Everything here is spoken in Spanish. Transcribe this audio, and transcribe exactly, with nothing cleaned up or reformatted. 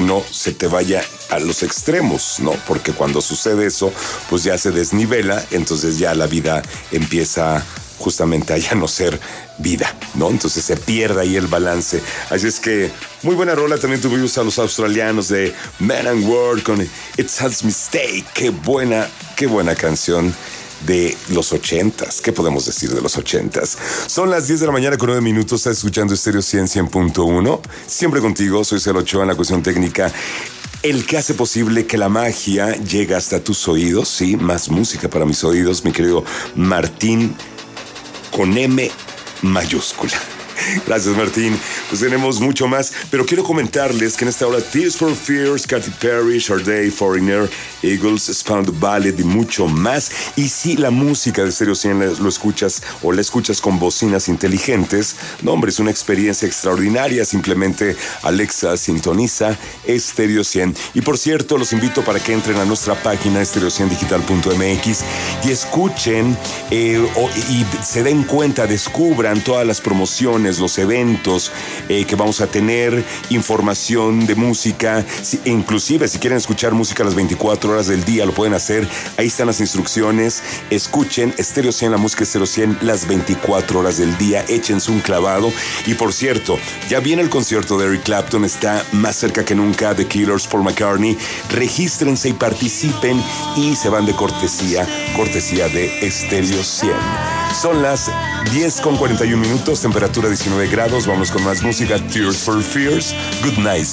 no se te vaya a los extremos, ¿no? Porque cuando sucede eso, pues ya se desnivela, entonces ya la vida empieza justamente a ya no ser vida, ¿no? Entonces se pierde ahí el balance. Así es que, muy buena rola. También tuvimos a los australianos de Man and World con It's a Mistake. Qué buena, qué buena canción de los ochentas. ¿Qué podemos decir de los ochentas? Son las diez de la mañana con nueve minutos. Estás escuchando Estéreo cien, cien punto uno. Siempre contigo, soy Celo Ochoa en la cuestión técnica. El que hace posible que la magia llegue hasta tus oídos, sí, más música para mis oídos, mi querido Martín con M mayúscula. Gracias, Martín. Pues tenemos mucho más, pero quiero comentarles que en esta hora Tears for Fears, Katy Perry, Sade, Foreigner, Eagles, Spawned Ballet y mucho más. Y si la música de Stereo cien lo escuchas o la escuchas con bocinas inteligentes, no, hombre, es una experiencia extraordinaria. Simplemente Alexa sintoniza Stereo cien. Y por cierto, los invito para que entren a nuestra página estereo cien digital punto m x y escuchen eh, o, y se den cuenta, descubran todas las promociones, los eventos eh, que vamos a tener, información de música, si, inclusive si quieren escuchar música las veinticuatro horas del día, lo pueden hacer. Ahí están las instrucciones. Escuchen Stereo cien, la música Stereo cien las veinticuatro horas del día. Échense un clavado. Y por cierto, ya viene el concierto de Eric Clapton, está más cerca que nunca. The Killers, Paul McCartney. Regístrense y participen y se van de cortesía, cortesía de Stereo cien. Son las diez con cuarenta y un minutos, temperatura diecinueve grados. Vamos con más música. Tears for Fears. Good night.